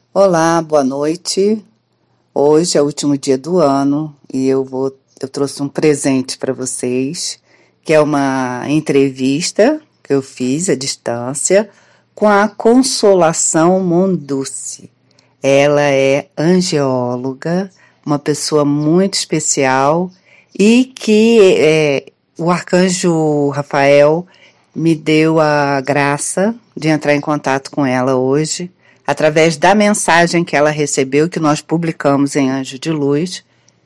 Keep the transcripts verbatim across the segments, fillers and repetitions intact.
Olá, boa noite. Hoje é o último dia do ano e eu vou, eu trouxe um presente para vocês, que é uma entrevista que eu fiz à distância com a Consolação Monducci. Ela é angeóloga, uma pessoa muito especial e que é, o arcanjo Rafael me deu a graça de entrar em contato com ela hoje, através da mensagem que ela recebeu, que nós publicamos em Anjo de Luz,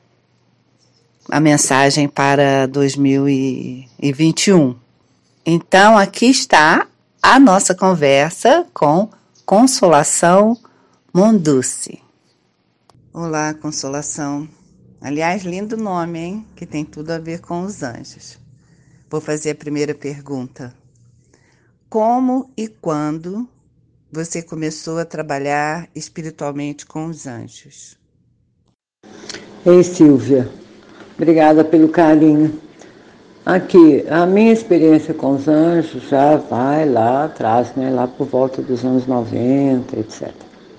a mensagem para dois mil e vinte e um. Então, aqui está a nossa conversa com Consolação Monducci. Olá, Consolação. Aliás, lindo nome, hein? Que tem tudo a ver com os anjos. Vou fazer a primeira pergunta. Como e quando você começou a trabalhar espiritualmente com os anjos? Ei, Silvia, obrigada pelo carinho. Aqui, a minha experiência com os anjos já vai lá atrás, né, lá por volta dos anos noventa, etcétera.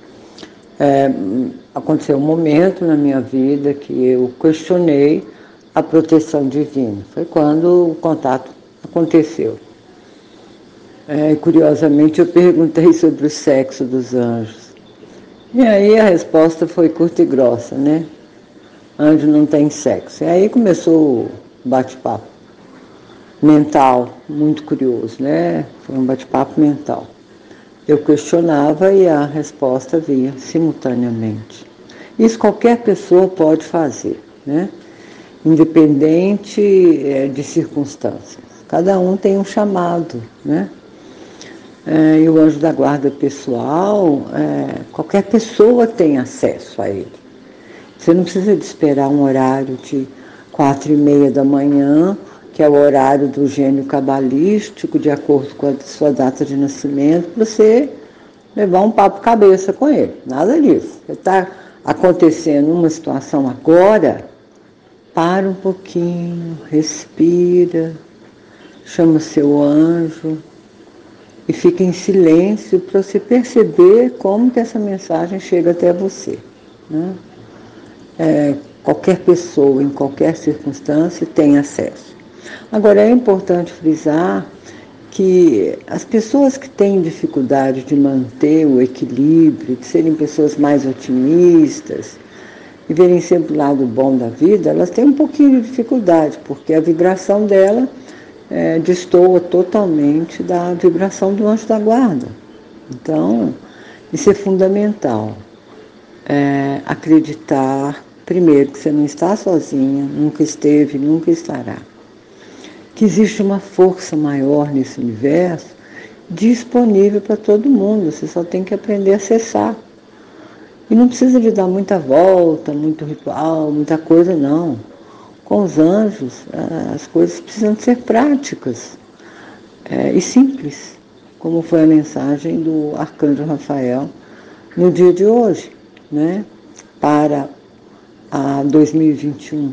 É, aconteceu um momento na minha vida que eu questionei a proteção divina. Foi quando o contato aconteceu. É, curiosamente, eu perguntei sobre o sexo dos anjos. E aí a resposta foi curta e grossa, né? Anjo não tem sexo. E aí começou o bate-papo mental, muito curioso, né? Foi um bate-papo mental. Eu questionava e a resposta vinha simultaneamente. Isso qualquer pessoa pode fazer, né? Independente é, de circunstâncias. Cada um tem um chamado, né? É, e o anjo da guarda pessoal, é, qualquer pessoa tem acesso a ele. Você não precisa de esperar um horário de quatro e meia da manhã, que é o horário do gênio cabalístico, de acordo com a sua data de nascimento, para você levar um papo cabeça com ele. Nada disso. Está acontecendo uma situação agora, para um pouquinho, respira, chama seu anjo, e fica em silêncio para você perceber como que essa mensagem chega até você, né? É, qualquer pessoa, em qualquer circunstância, tem acesso. Agora, é importante frisar que as pessoas que têm dificuldade de manter o equilíbrio, de serem pessoas mais otimistas e verem sempre o lado bom da vida, elas têm um pouquinho de dificuldade, porque a vibração dela É, destoa totalmente da vibração do anjo da guarda. Então, isso é fundamental. É, acreditar, primeiro, que você não está sozinha, nunca esteve, nunca estará. Que existe uma força maior nesse universo disponível para todo mundo. Você só tem que aprender a acessar. E não precisa de dar muita volta, muito ritual, muita coisa, não. Com os anjos, as coisas precisam ser práticas é, e simples, como foi a mensagem do arcanjo Rafael no dia de hoje, né, para a dois mil e vinte e um.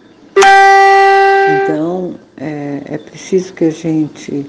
Então, é, é preciso que a gente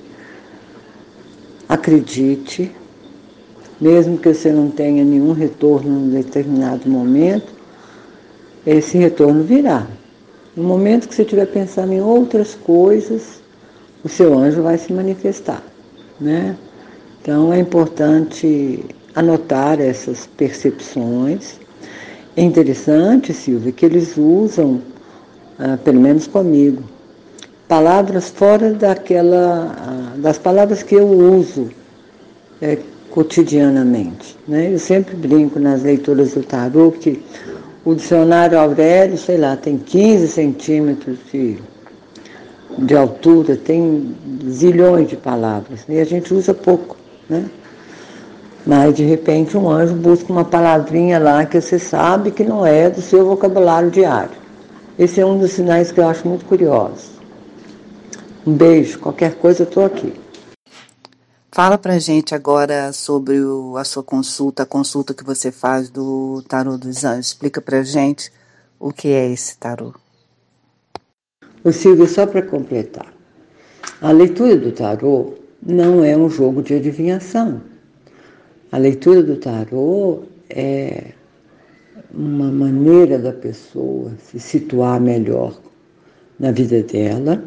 acredite, mesmo que você não tenha nenhum retorno em determinado momento, esse retorno virá. No momento que você estiver pensando em outras coisas, o seu anjo vai se manifestar, né? Então é importante anotar essas percepções. É interessante, Silvia, que eles usam, ah, pelo menos comigo, palavras fora daquela, ah, das palavras que eu uso é, cotidianamente, né? Eu sempre brinco nas leituras do tarô que o dicionário Aurélio, sei lá, tem quinze centímetros de, de altura, tem zilhões de palavras, e a gente usa pouco, né? Mas, de repente, um anjo busca uma palavrinha lá que você sabe que não é do seu vocabulário diário. Esse é um dos sinais que eu acho muito curiosos. Um beijo, qualquer coisa eu estou aqui. Fala pra gente agora sobre o, a sua consulta, a consulta que você faz do Tarô dos Anjos. Explica pra gente o que é esse tarô. O Silvio, só para completar, a leitura do tarô não é um jogo de adivinhação. A leitura do tarô é uma maneira da pessoa se situar melhor na vida dela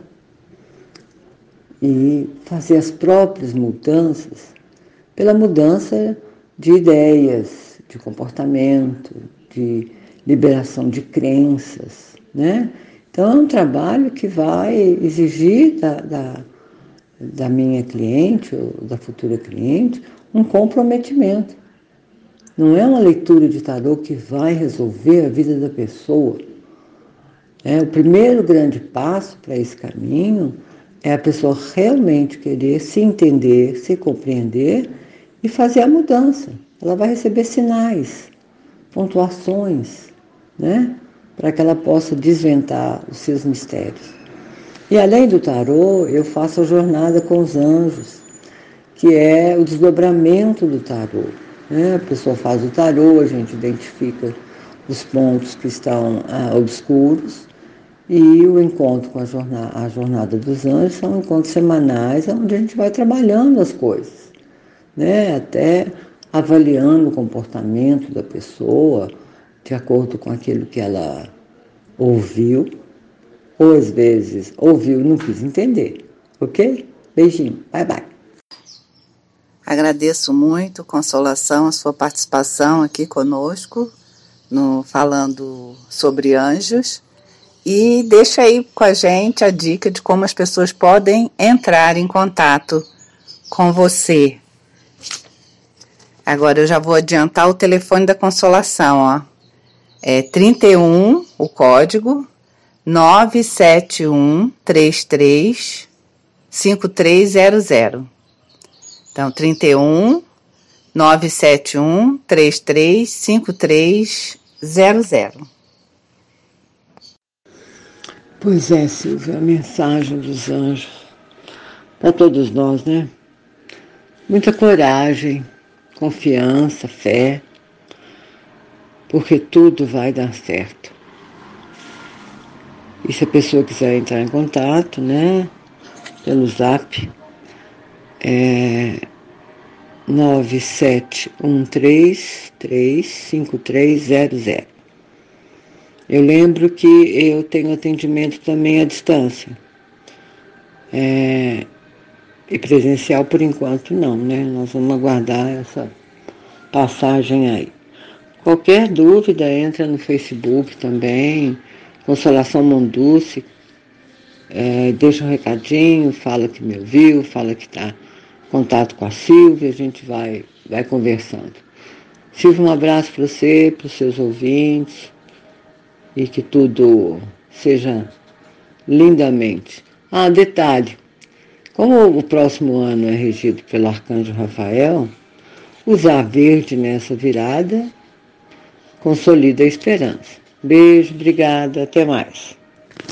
e fazer as próprias mudanças pela mudança de ideias, de comportamento, de liberação de crenças, né? Então, é um trabalho que vai exigir da, da, da minha cliente ou da futura cliente um comprometimento. Não é uma leitura de tarô que vai resolver a vida da pessoa. É, o primeiro grande passo para esse caminho é a pessoa realmente querer se entender, se compreender e fazer a mudança. Ela vai receber sinais, pontuações, né? Para que ela possa desvendar os seus mistérios. E além do tarô, eu faço a jornada com os anjos, que é o desdobramento do tarô. Né? A pessoa faz o tarô, a gente identifica os pontos que estão ah, obscuros, e o encontro com a jornada, a jornada dos anjos são encontros semanais, onde a gente vai trabalhando as coisas, né? Até avaliando o comportamento da pessoa, de acordo com aquilo que ela ouviu, ou às vezes ouviu e não quis entender, ok? Beijinho, bye bye. Agradeço muito, Consolação, a sua participação aqui conosco, no, falando sobre anjos, e deixa aí com a gente a dica de como as pessoas podem entrar em contato com você. Agora eu já vou adiantar o telefone da Consolação, ó. É trinta e um, o código, nove sete um, três três, cinco três zero zero. Então, trinta e um, nove sete um, três três, cinco três zero zero. Pois é, Silvia, a mensagem dos anjos para todos nós, né? Muita coragem, confiança, fé, porque tudo vai dar certo. E se a pessoa quiser entrar em contato, né, pelo zap, é nove sete um três três cinco três zero zero. Eu lembro que eu tenho atendimento também à distância. É, e presencial por enquanto não, né? Nós vamos aguardar essa passagem aí. Qualquer dúvida, entra no Facebook também, Consolação Monduce, é, deixa um recadinho, fala que me ouviu, fala que está em contato com a Silvia, a gente vai, vai conversando. Silvia, um abraço para você, para os seus ouvintes, e que tudo seja lindamente. Ah, detalhe, como o próximo ano é regido pelo Arcanjo Rafael, usar verde nessa virada consolida a esperança. Beijo, obrigada, até mais.